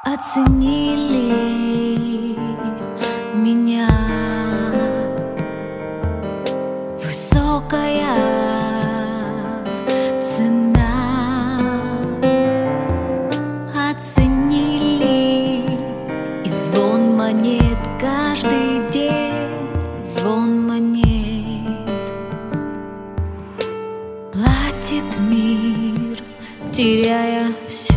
оценили меня. Высокая цена оценили. И звон монет каждый день, звон монет. Платит мир, теряя все.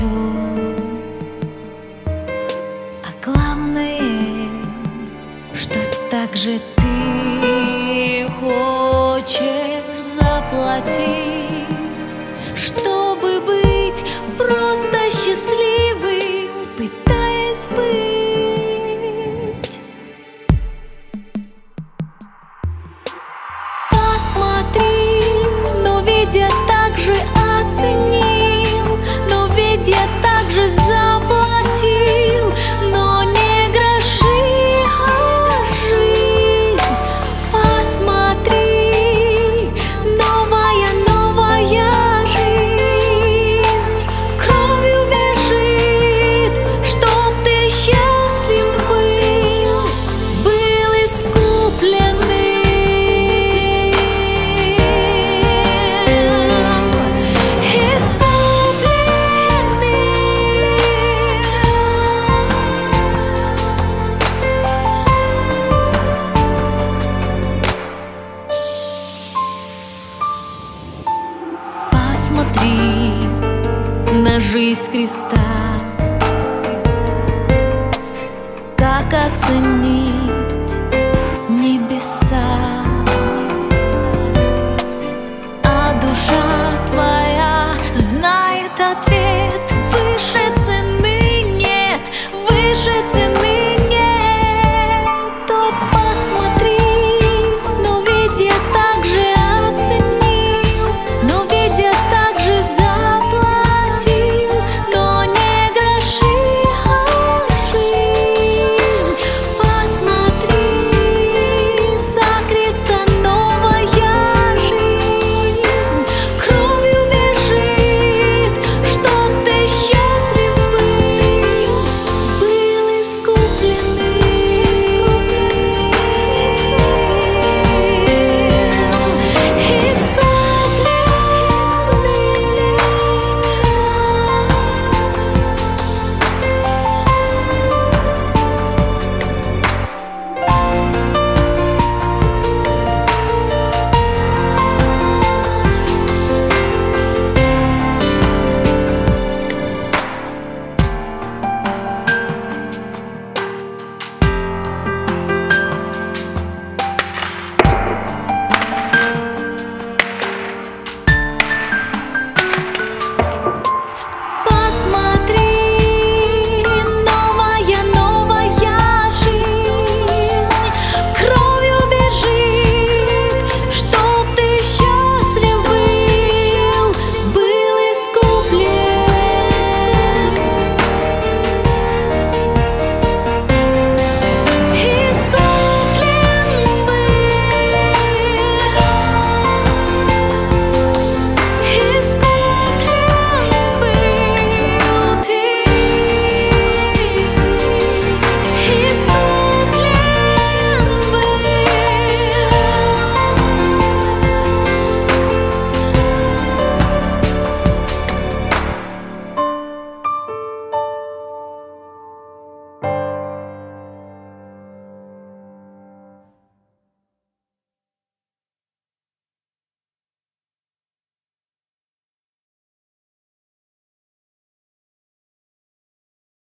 А главное, что так же ты хочешь заплатить, чтобы быть просто счастливым, пытаясь быть. Посмотри, но ведь я так же оценил, но ведь я так же заплатил, но не гроши, а жизнь. Посмотри, новая жизнь кровью бежит, чтоб ты счастлив был искупленным. Посмотри на жизнь креста, как оценить небеса.